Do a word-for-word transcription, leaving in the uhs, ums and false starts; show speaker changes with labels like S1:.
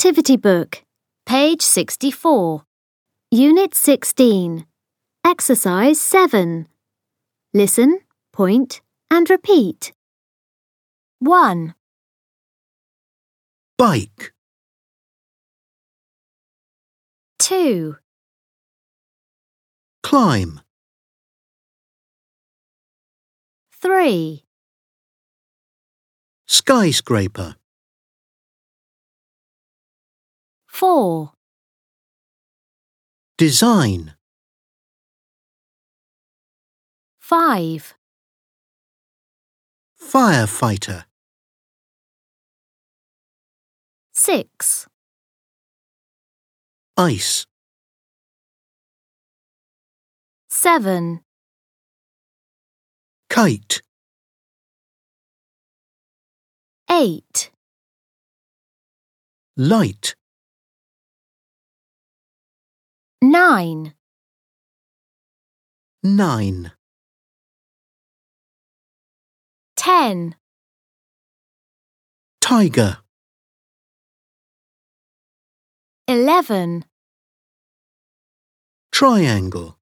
S1: Activity Book, page sixty-four, Unit sixteen, Exercise seven. Listen, point, and repeat. one.
S2: Bike,
S1: two.
S2: climb,
S1: three.
S2: skyscraper,
S1: four.
S2: design,
S1: five.
S2: firefighter,
S1: six.
S2: ice,
S1: seven.
S2: kite,
S1: eight.
S2: light,
S1: nine.
S2: nine,
S1: ten.
S2: tiger,
S1: eleven.
S2: triangle.